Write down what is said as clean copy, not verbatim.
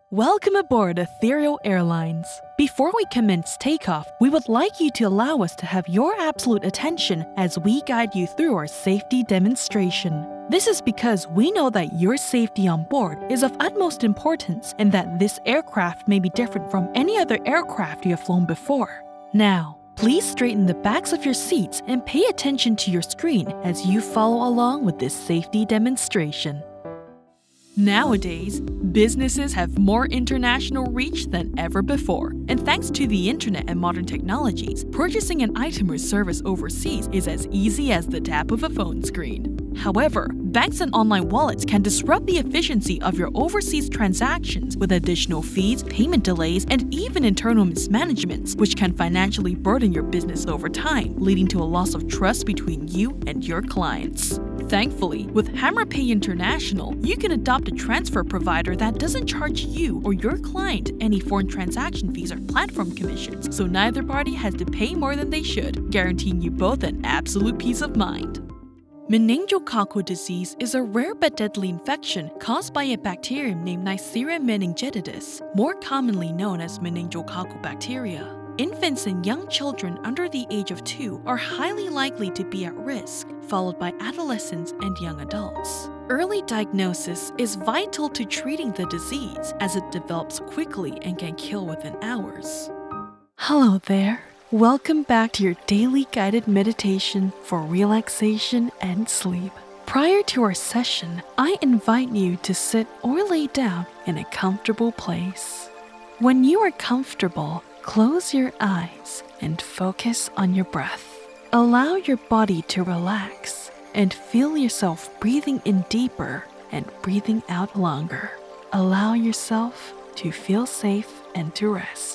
Welcome aboard Ethereal Airlines. Before we commence takeoff, we would like you to allow us to have your absolute attention as we guide you through our safety demonstration. This is because we know that your safety on board is of utmost importance and that this aircraft may be different from any other aircraft you have flown before. Now, please straighten the backs of your seats and pay attention to your screen as you follow along with this safety demonstration. Nowadays, businesses have more international reach than ever before, and thanks to the internet and modern technologies, purchasing an item or service overseas is as easy as the tap of a phone screen. However, banks and online wallets can disrupt the efficiency of your overseas transactions with additional fees, payment delays, and even internal mismanagements, which can financially burden your business over time, leading to a loss of trust between you and your clients. Thankfully, with HammerPay International, you can adopt a transfer provider that doesn't charge you or your client any foreign transaction fees or platform commissions, so neither party has to pay more than they should, guaranteeing you both an absolute peace of mind. Meningococcal disease is a rare but deadly infection caused by a bacterium named Neisseria meningitidis, more commonly known as meningococcal bacteria. Infants and young children under the age of 2 are highly likely to be at risk, followed by adolescents and young adults. Early diagnosis is vital to treating the disease as it develops quickly and can kill within hours. Hello there. Welcome back to your daily guided meditation for relaxation and sleep. Prior to our session, I invite you to sit or lay down in a comfortable place. When you are comfortable, close your eyes and focus on your breath. Allow your body to relax and feel yourself breathing in deeper and breathing out longer. Allow yourself to feel safe and to rest.